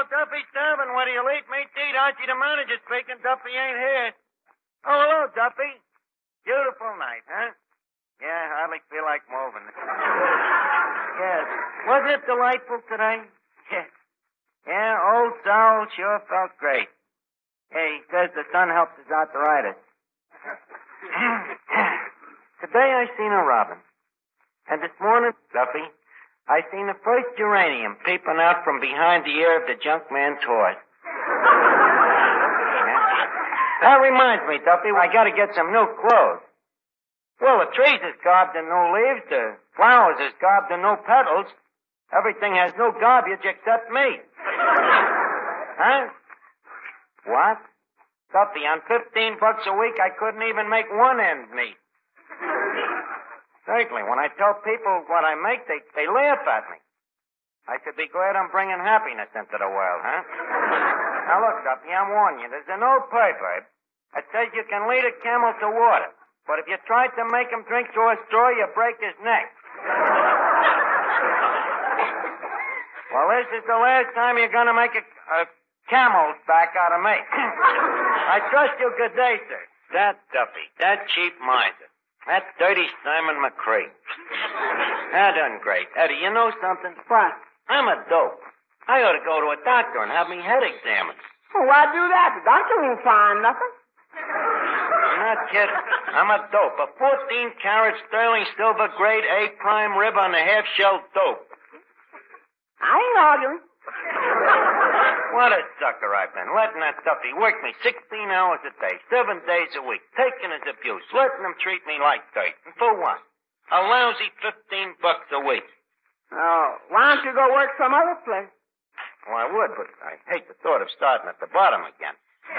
Duffy's starving. What do you eat? Meat to eat. Archie the manager's speaking. Duffy ain't here. Oh, hello, Duffy. Beautiful night, huh? Yeah, I hardly feel like moving. Yes. Wasn't it delightful today? Yes. Yeah, old Sal sure felt great. Hey, he says the sun helps his arthritis. Today I seen a robin. And this morning, Duffy, I seen the first geranium peeping out from behind the ear of the junk man's horse. That reminds me, Duffy, I gotta get some new clothes. Well, the trees is garbed in no leaves, the flowers is garbed in no petals. Everything has no garbage except me. Huh? What? Duffy, on $15 a week, I couldn't even make one end meet. Certainly, when I tell people what I make, they laugh at me. I should be glad I'm bringing happiness into the world, huh? Now, look, Duffy, I'm warning you. There's an old proverb that says you can lead a camel to water, but if you try to make him drink through a straw, you break his neck. Well, this is the last time you're going to make a camel's back out of me. I trust you. Good day, sir. That Duffy, that cheap miser, that dirty Simon McCree. That done great. Eddie, you know something? What? I'm a dope. I ought to go to a doctor and have me head examined. Well, why do that? The doctor won't find nothing. I'm not kidding. I'm a dope. A 14-carat sterling silver grade A prime rib on the half-shell dope. I ain't arguing. What a sucker I've been. Letting that Duffy work me 16 hours a day, 7 days a week, taking his abuse, letting him treat me like dirt. And for what? A lousy $15 a week. Oh, why don't you go work some other place? Well, I would, but I hate the thought of starting at the bottom again.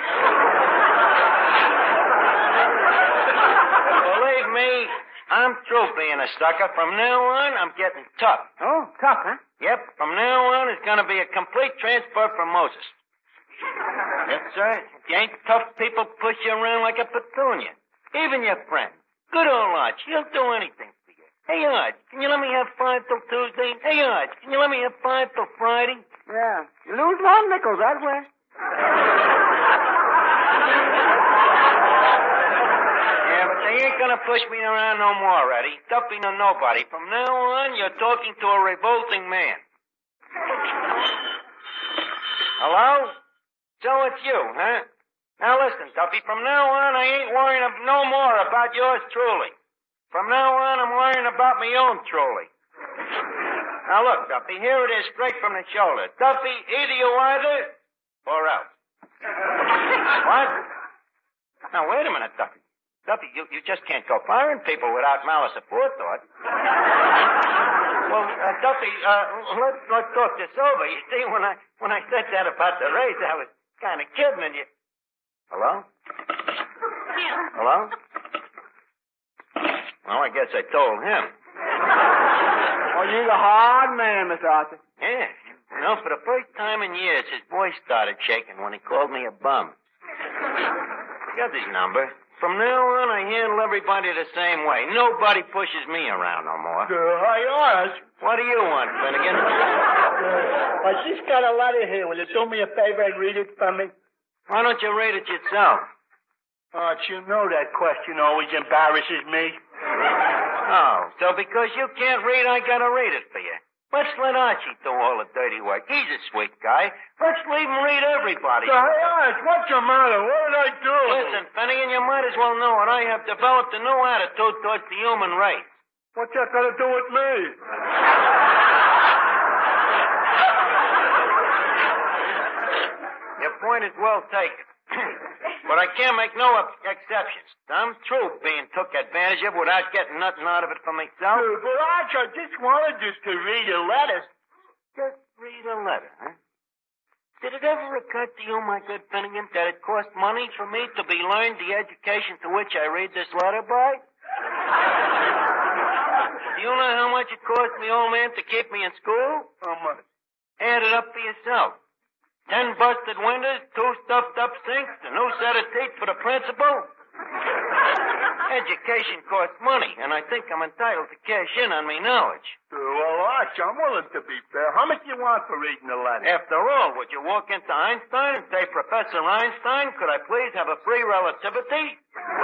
Believe me, I'm through being a sucker. From now on, I'm getting tough. Oh, tough, huh? Yep, from now on, it's going to be a complete transfer from Moses. Yes, sir. If you ain't tough, people push you around like a petunia. Even your friend. Good old Arch. He'll do anything for you. Hey, Arch, can you let me have 5 till Tuesday? Hey, Arch, can you let me have 5 till Friday? Yeah. You lose more nickels that way. Yeah, but they ain't gonna push me around no more, Eddie. Duffy no nobody. From now on, you're talking to a revolting man. Hello? So it's you, huh? Now listen, Duffy, from now on, I ain't worrying no more about yours truly. From now on, I'm worrying about my own truly. Now look, Duffy, here it is straight from the shoulder. Duffy, either you either or else. What? Now, wait a minute, Duffy. Duffy, you just can't go firing people without malice aforethought. Well, Duffy, let's talk this over. You see, when I said that about the raise, I was kind of kidding, and you... Hello? Hello? Well, I guess I told him. Oh, you're a hard man, Mr. Arthur. Yeah. You know, for the first time in years, his voice started shaking when he called me a bum. I got his number. From now on, I handle everybody the same way. Nobody pushes me around no more. Hi, Arch. What do you want, Finnegan? I just got a letter here. Will you do me a favor and read it for me? Why don't you read it yourself? Arch, you know that question always embarrasses me. Oh, so because you can't read, I gotta read it for you. Let's let Archie do all the dirty work. He's a sweet guy. Let's leave him read everybody. Hey, Arch, what's the matter? What did I do? Listen, Finnegan, you might as well know it. I have developed a new attitude towards the human race. What's that got to do with me? Your point is well taken. But I can't make no exceptions. I'm through being took advantage of without getting nothing out of it for myself. But, Arch, I just wanted just to read a letter. Just read a letter, huh? Did it ever occur to you, my good Finnegan, that it cost money for me to be learned the education to which I read this letter by? Do you know how much it cost me, old man, to keep me in school? How much? Add it up for yourself. 10 busted windows, 2 stuffed up sinks, a new set of teeth for the principal. Education costs money, and I think I'm entitled to cash in on me knowledge. Well, Arch, I'm willing to be fair. How much you want for reading the letter? After all, would you walk into Einstein and say, Professor Einstein, could I please have a free relativity?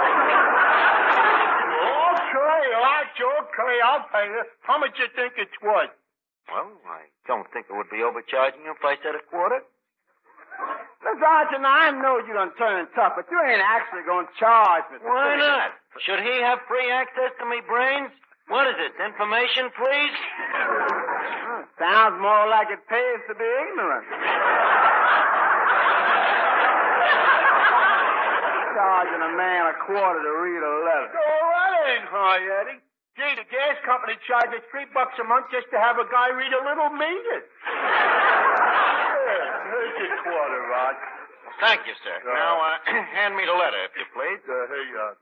Okay, I'll pay you. How much you think it's worth? Well, I don't think it would be overcharging you if I said a quarter. Miss Archer, now I know you're going to turn tough, but you ain't actually going to charge me. Why not? Should he have free access to me brains? What is it, information, please? Sounds more like it pays to be ignorant. Charging a man a quarter to read a letter. Oh, that ain't high, Eddie. Gee, the gas company charges $3 a month just to have a guy read a little meter. Here's your quarter, Rod. Thank you, sir. Now, hand me the letter, if you please. Here you are.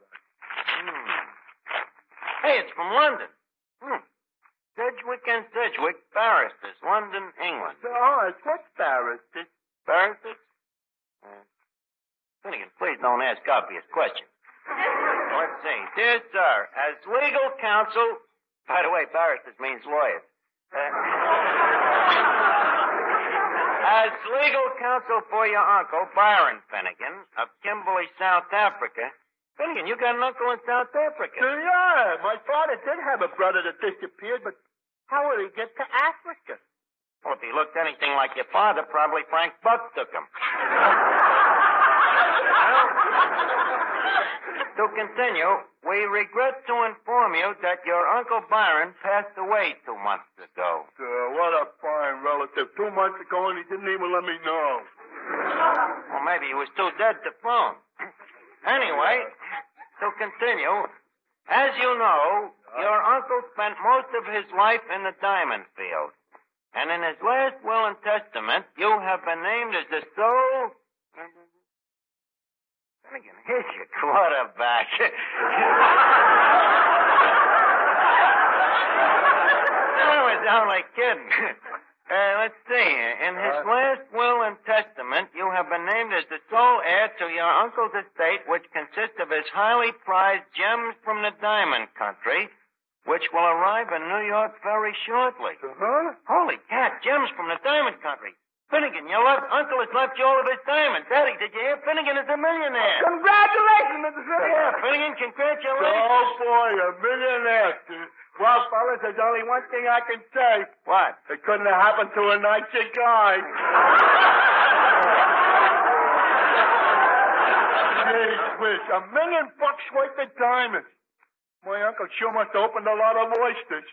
Hey, it's from London. Sedgwick and Sedgwick, barristers, London, England. What's barristers? Barristers? Finnegan, please don't ask obvious questions. Let's see. Dear sir, as legal counsel... By the way, barristers means lawyers. As legal counsel for your uncle, Byron Finnegan, of Kimberley, South Africa... Finnegan, you got an uncle in South Africa. Yeah, my father did have a brother that disappeared, but how would he get to Africa? Well, if he looked anything like your father, probably Frank Buck took him. To continue, we regret to inform you that your Uncle Byron passed away 2 months ago. What a fine relative. 2 months ago, and he didn't even let me know. Well, maybe he was too dead to phone. Anyway, to continue, as you know, your uncle spent most of his life in the diamond field. And in his last will and testament, you have been named as the sole... Finnegan, here's your quarterback. I was only kidding. Let's see. In his last will and testament, you have been named as the sole heir to your uncle's estate, which consists of his highly prized gems from the diamond country, which will arrive in New York very shortly. Holy cat, gems from the diamond country. Finnegan, your uncle has left you all of his diamonds. Daddy, did you hear? Finnegan is a millionaire. Congratulations, Mr. Finnegan. Yeah, Finnegan, congratulations. Oh, boy, a millionaire. Well, fellas, there's only one thing I can say. What? It couldn't have happened to a nicer guy. Gee whiz, $1 million worth of diamonds. My uncle sure must have opened a lot of oysters.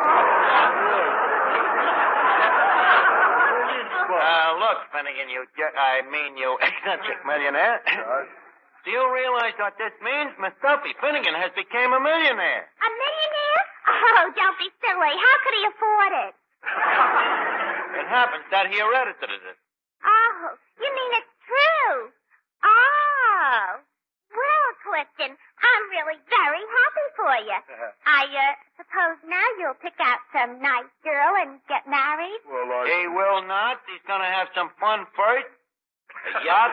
Look, Finnegan, you eccentric millionaire. Do you realize what this means? Miss Duffy, Finnegan has become a millionaire. A millionaire? Oh, don't be silly. How could he afford it? It happens that he heredited it. Oh, you mean it's true? Oh. Well, Clifton, I'm really very happy for you. I suppose now you'll pick out some nice girl and get married? Well, He will not. He's going to have some fun first. A yacht.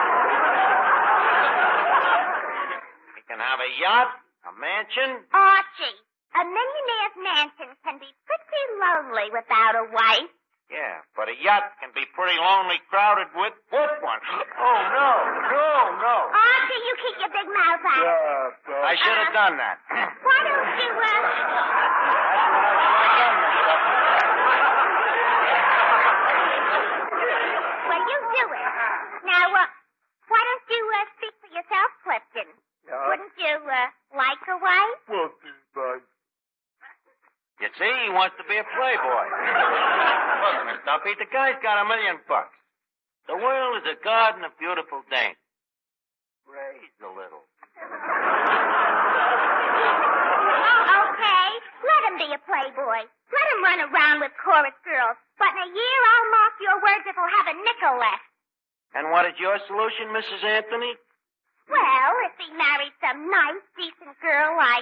He can have a yacht, a mansion. Archie, a millionaire's mansion can be pretty lonely without a wife. Yeah, but a yacht can be pretty lonely crowded with one. Oh, no. Archie, you keep your big mouth out. I should have done that. Why don't you, Well, you do it. Now, why don't you speak for yourself, Clifton? Wouldn't you like a wife? Well, You see, he wants to be a playboy. Look, Miss Duffy, the guy's got $1 million. The world is a garden of beautiful dames. Raise a little. Okay, let him be a playboy. Let him run around with chorus girls. But in a year, I'll mark your words if he'll have a nickel left. And what is your solution, Mrs. Anthony? Well, if he married some nice, decent girl like,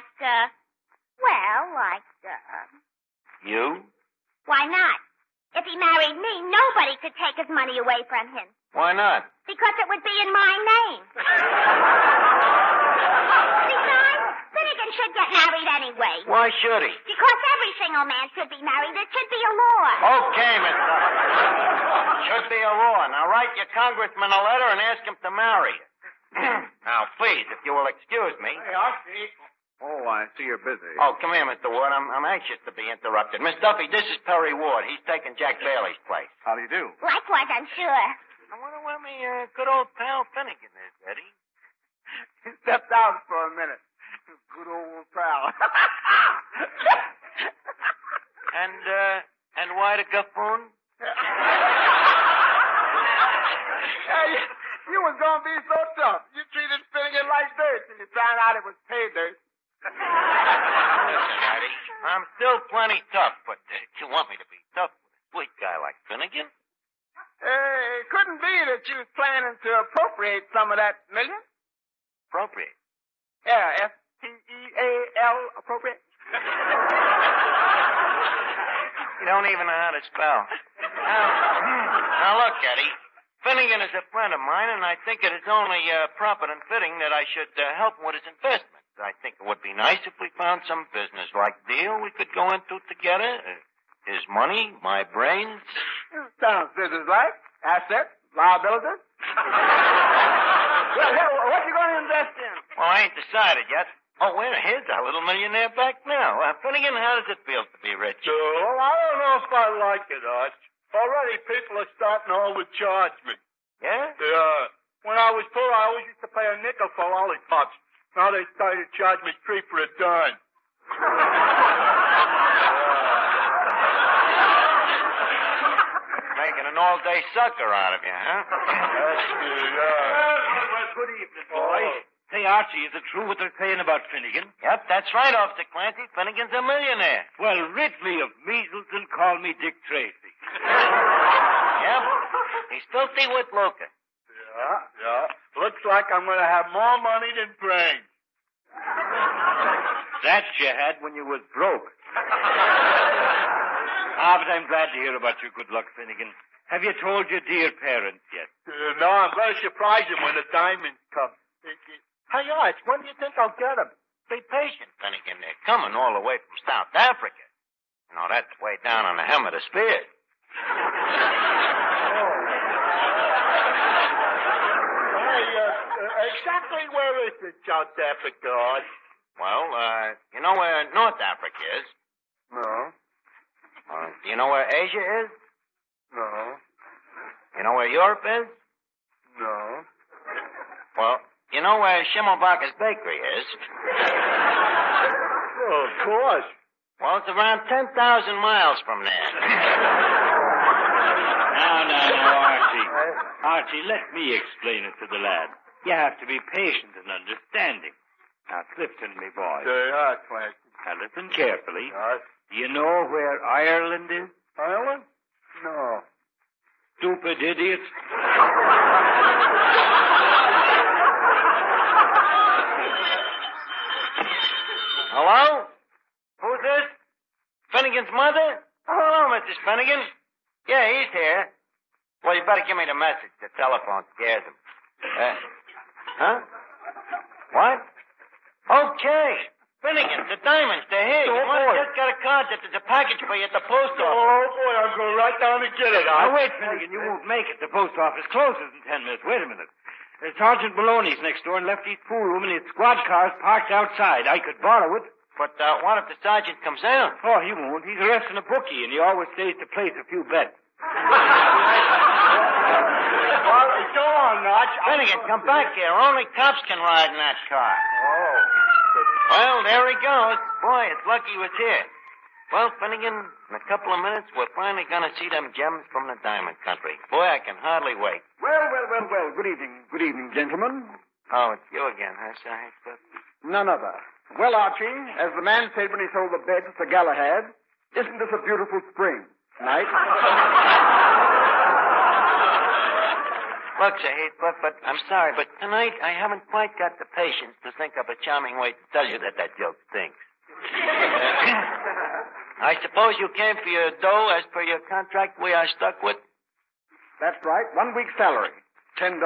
You? Why not? If he married me, nobody could take his money away from him. Why not? Because it would be in my name. Besides, Finnegan should get married anyway. Why should he? Because every single man should be married. It should be a war. Okay, Miss Duffy. Should be a war. Now write your congressman a letter and ask him to marry you. Now, please, if you will excuse me. Hey, Archie. Oh, I see you're busy. Oh, come here, Mr. Wood. I'm anxious to be interrupted. Miss Duffy, this is Perry Ward. He's taking Jack Bailey's place. How do you do? Likewise, I'm sure. I wonder where my good old pal Finnegan is, Eddie. He stepped out for a minute. Good old pal. And why the guffoon? Hey, you was gonna be so tough. You treated Finnegan like dirt till you found out it was pay dirt. Listen, Eddie, I'm still plenty tough, but you want me to be tough with a sweet guy like Finnegan? It couldn't be that you was planning to appropriate some of that million. Appropriate. Yeah, F-T-E-A-L, appropriate. You don't even know how to spell. Now look, Eddie. Finnegan is a friend of mine, and I think it is only proper and fitting that I should help him with his investments. I think it would be nice if we found some business-like deal we could go into together. His money, my brains. Sounds business-like. Assets, liabilities. Well, what you going to invest in? Well, I ain't decided yet. Oh, wait, here's our little millionaire back now. Finnegan, how does it feel to be rich? Well, I don't know if I like it, Arch. Already people are starting to overcharge me. Yeah? Yeah. When I was poor, I always used to pay a nickel for lollipops. Now they started to charge me 3 for a dime. Making an all-day sucker out of you, huh? Well, good evening, boys. Say, Archie, is it true what they're saying about Finnegan? Yep, that's right, Officer Clancy. Finnegan's a millionaire. Well, rid me of measles and call me Dick Tracy. Yep. He's filthy with lucre. Yeah. Looks like I'm going to have more money than brains. That you had when you was broke. But I'm glad to hear about your good luck, Finnegan. Have you told your dear parents yet? No, I'm going to surprise them when the diamonds come. Hey, Arch, when do you think I'll get them? Be patient, Finnegan. They're coming all the way from South Africa. You know, that's way down on the hem of the spear. Exactly where is it, South Africa, Arch? Well, you know where North Africa is? No. Do you know where Asia is? No. You know where Europe is? No. Well, you know where Schimmelbacher's Bakery is? Oh, of course. Well, it's around 10,000 miles from there. Now, Archie. Archie, let me explain it to the lad. You have to be patient and understanding. Now, Clifton, me boy. Yeah, Clancy. Now, listen carefully. Yes. Do you know where Ireland is? Ireland? No. Stupid idiot. Hello? Who's this? Finnegan's mother? Oh, hello, Mrs. Finnegan. Yeah, he's here. Well, you better give me the message. The telephone scares him. Huh? What? Okay. Finnegan, the diamonds, they're here. Oh, Your mother boy. just got a card that there's a package for you at the post office. Oh, boy, I'm going right down and get it, Now, Arch. wait, Finnegan. You won't make it. The post office closes in 10 minutes. Wait a minute. Sergeant Maloney's next door and left his pool room and his squad car's parked outside. I could borrow it. But what if the sergeant comes out? Oh, he won't. He's arresting a bookie, and he always stays to place a few bets. Well, go on, Arch. Finnegan, come back here. Only cops can ride in that car. Oh. Well, there he goes. Boy, it's lucky he was here. Well, Finnegan, in a couple of minutes, we're finally going to see them gems from the diamond country. Boy, I can hardly wait. Well. Good evening, gentlemen. Oh, it's you again, huh, Sir? None other. Well, Archie, as the man said when he sold the bed to Galahad, isn't this a beautiful spring night? Look, Sir Heathcliff, but I'm sorry, but tonight I haven't quite got the patience to think of a charming way to tell you that joke stinks. I suppose you came for your dough as per your contract we are stuck with? That's right. 1 week's salary. $10.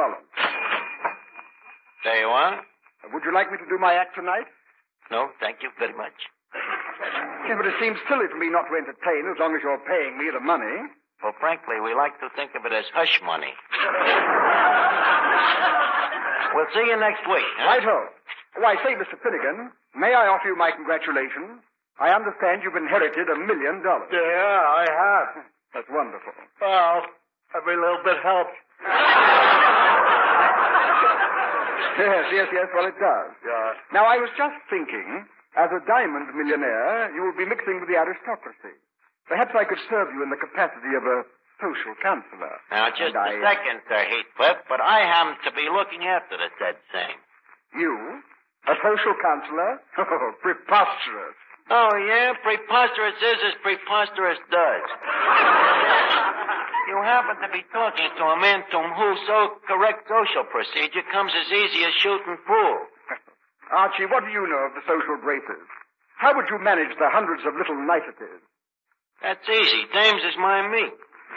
There you are. Would you like me to do my act tonight? No, thank you very much. Yes, but it seems silly for me not to entertain as long as you're paying me the money. Well, frankly, we like to think of it as hush money. We'll see you next week. Huh? Right-ho. Oh, I say, Mr. Finnegan, may I offer you my congratulations? I understand you've inherited $1 million. Yeah, I have. That's wonderful. Well, every little bit helps. Yes. Well, it does. Yeah. Now, I was just thinking, as a diamond millionaire, you will be mixing with the aristocracy. Perhaps I could serve you in the capacity of a social counselor. Now, just a second, Sir Heathcliff, but I happen to be looking after the said same. You? A social counselor? Oh, preposterous. Oh, yeah? Preposterous is as preposterous does. You happen to be talking to a man to whom correct social procedure comes as easy as shooting pool. Archie, what do you know of the social graces? How would you manage the hundreds of little niceties? That's easy. Dames is my meat.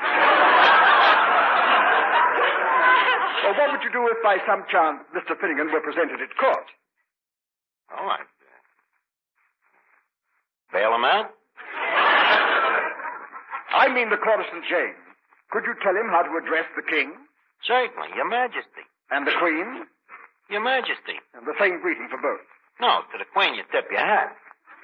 Well, what would you do if by some chance Mr. Finnegan were presented at court? Oh, I'd bail him out? I mean the court of St. James. Could you tell him how to address the king? Certainly, Your Majesty. And the queen? Your Majesty. And the same greeting for both. No, to the queen you tip your hat.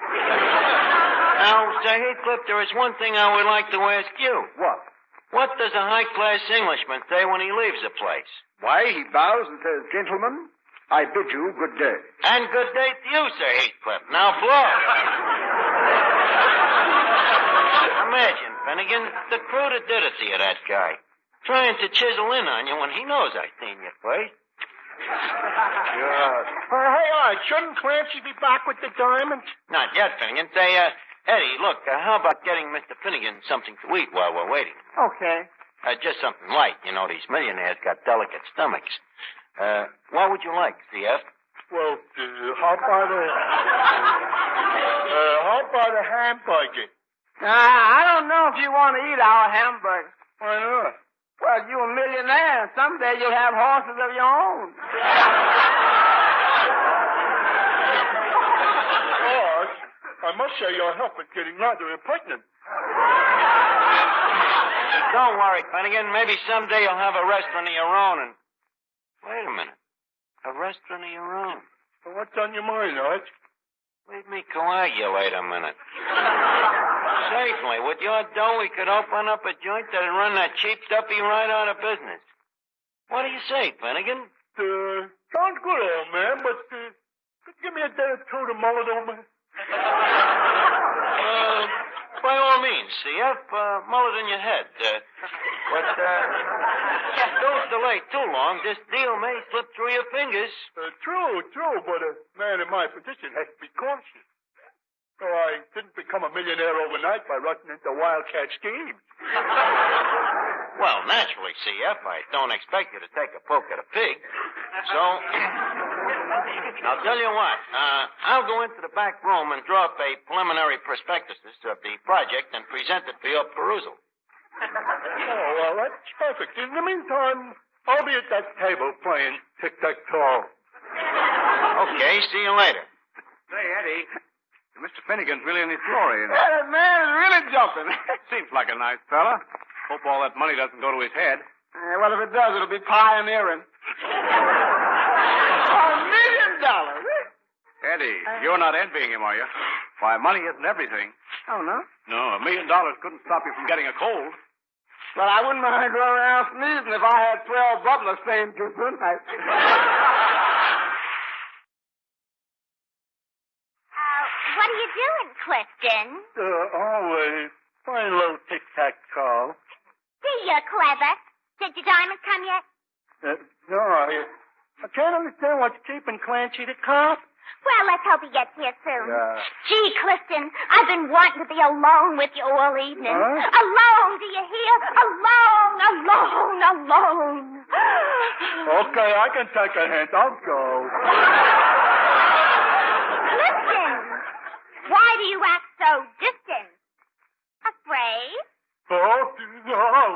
Now, Sir Heathcliff, there is one thing I would like to ask you. What? What does a high-class Englishman say when he leaves a place? Why, he bows and says, "Gentlemen, I bid you good day." And good day to you, Sir Heathcliff. Now blow. Imagine, Finnegan, the crudity of that guy. Trying to chisel in on you when he knows I seen you first. Yeah. Hey, shouldn't Clancy be back with the diamonds? Not yet, Finnegan. Say, Eddie, look, how about getting Mr. Finnegan something to eat while we're waiting? Okay. Just something light. You know, these millionaires got delicate stomachs. What would you like, CF? Well, how about a hamburger? I don't know if you want to eat our hamburger. Why not? Well, you're a millionaire. Someday you'll have horses of your own. George, I must say your help is getting rather impertinent. Don't worry, Finnegan. Maybe someday you'll have a restaurant of your own and... Wait a minute. A restaurant of your own. Well, what's on your mind, Arch? Leave me coagulate a minute. Certainly. With your dough, we could open up a joint that'd run that cheap duppy right out of business. What do you say, Finnegan? Sounds good, old man, but could you give me a day or two to mull it over? By all means, CF, mull it in your head. But don't delay too long. This deal may slip through your fingers. True, but a man in my position has to be cautious. So I didn't become a millionaire overnight by rushing into wildcat schemes. Well, naturally, CF, I don't expect you to take a poke at a pig. So, I'll tell you what. I'll go into the back room and draw up a preliminary prospectus of the project and present it for your perusal. Oh, well, that's perfect. In the meantime, I'll be at that table playing tic-tac-toe. Okay, see you later. Say, Eddie, Mr. Finnegan's really in his glory, isn't he? That man is really jumping. Seems like a nice fella. Hope all that money doesn't go to his head. Well, if it does, it'll be pioneering. $1 million. Eddie, you're not envying him, are you? Why, money isn't everything. Oh, no? No, $1 million couldn't stop you from getting a cold. But I wouldn't mind going around sneezing if I had 12 bubblers staying till midnight. What are you doing, Clifton? Playing a little tic-tac-toe. Gee, you're clever. Did your diamonds come yet? No, I can't understand what's keeping Clancy the cop. Well, let's hope he gets here soon. Yeah. Gee, Clifton, I've been wanting to be alone with you all evening. Huh? Alone, do you hear? Alone. Okay, I can take a hint. I'll go. Clifton, why do you act so distant? Afraid? Oh, no.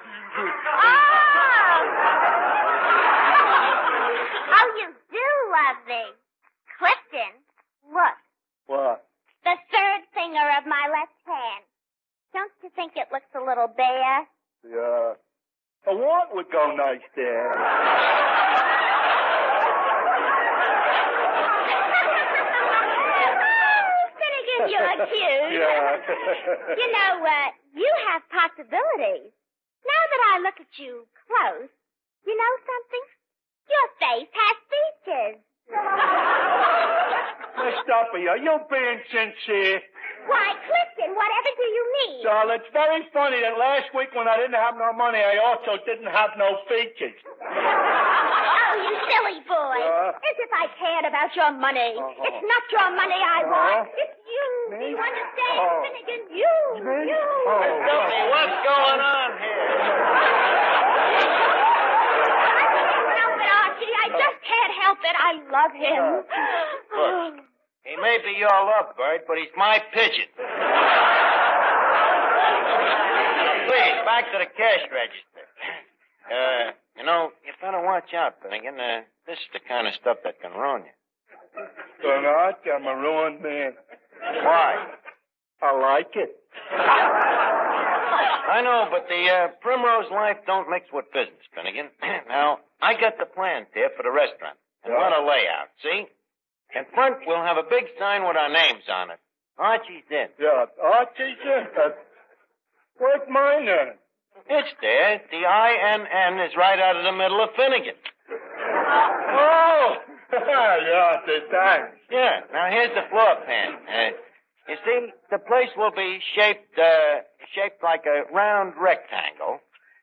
Oh, you do love me. Clifton, look. What? The third think it looks a little bare? Yeah. A what would go nice there? Finnegan, you're cute. Yeah. You know, you have possibilities. Now that I look at you close, you know something? Your face has features. Miss Duffy, are you being sincere? Why, Clifton, whatever do you mean? Well, it's very funny that last week when I didn't have no money, I also didn't have no features. Oh, you silly boy. As if I cared about your money. It's not your money I want. It's you. Do you understand, Finnegan? You. Miss Duffy, what's going on here? I just can't help it. I love him. Look, he may be your lovebird, but he's my pigeon. Please, back to the cash register. You know, you better watch out, Finnegan. This is the kind of stuff that can ruin you. Bernard, I'm a ruined man. Why? I like it. I know, but the Primrose life don't mix with business, Finnegan. Now, I got the plans here for the restaurant. And what a layout, see? In front, we'll have a big sign with our names on it. Archie's in. Yeah, Archie's in. Where's mine then? It's there. The INN is right out of the middle of Finnegan. Oh! Yeah, thanks. Yeah, now here's the floor plan. You see, the place will be shaped like a round rectangle.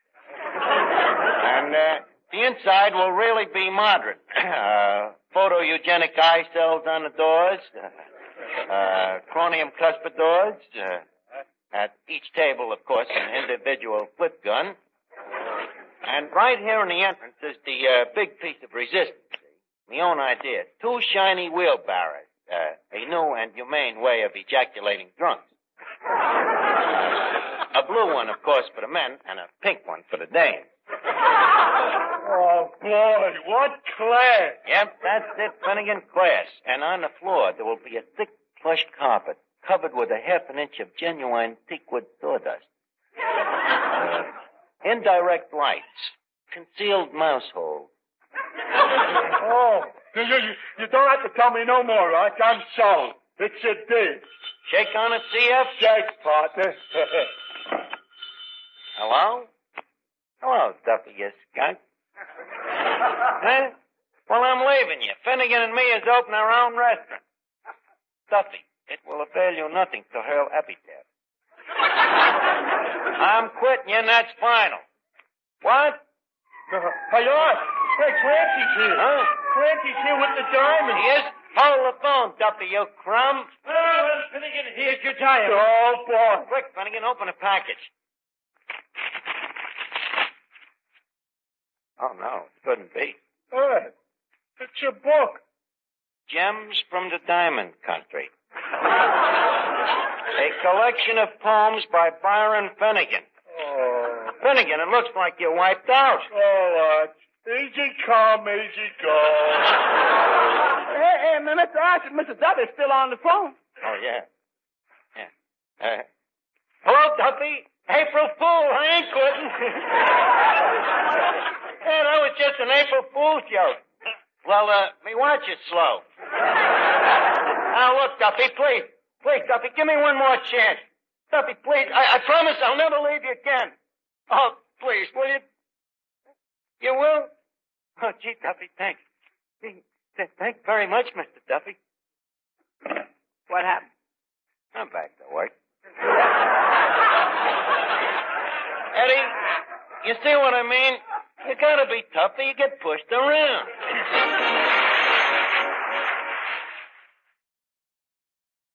And the inside will really be modern. Photo-eugenic eye cells on the doors, chromium cuspidors, at each table, of course, an individual flip gun. And right here in the entrance is the big piece of resistance. My own idea. 2 shiny wheelbarrows. A new and humane way of ejaculating drunks. A blue one, of course, for the men, and a pink one for the dames. Oh, boy, what class. Yep, that's it, Finnegan, class. And on the floor, there will be a thick plush carpet covered with a half an inch of genuine teakwood sawdust. Indirect lights. Concealed mouse holes. Oh, you don't have to tell me no more, Arch. I'm sold. It's a deal. Shake on it, CF. Shake, partner. Hello? Hello, Duffy, you skunk. Huh? Well, I'm leaving you. Finnegan and me is opening our own restaurant. Duffy, it will avail you nothing to hurl epitaph. I'm quitting you, and that's final. What? Hey, Arch. Hey, Clancy's here. Huh? Clancy's here with the diamond. He is? Hold the phone, Duffy, you crumb. Well, Finnegan, here's your time. Oh, boy. Quick, Finnegan, open a package. Oh, no, it couldn't be. Hey, it's your book. Gems from the Diamond Country. A collection of poems by Byron Finnegan. Oh. Finnegan, it looks like you're wiped out. Oh, Arch. Easy come, easy go. Hey, Mr. Arch, Mr. Duffy's still on the phone. Oh, yeah. Yeah. Hello, Duffy. April Fool, I ain't quitting. Yeah, that was just an April Fool's joke. Well, me watch is slow. Now, look, Duffy, please. Please, Duffy, give me one more chance. Duffy, please, I promise I'll never leave you again. Oh, please, will you? You will? Oh, gee, Duffy, thanks. Thanks very much, Mr. Duffy. What happened? I'm back to work. Eddie, you see what I mean? You gotta be tough or you get pushed around.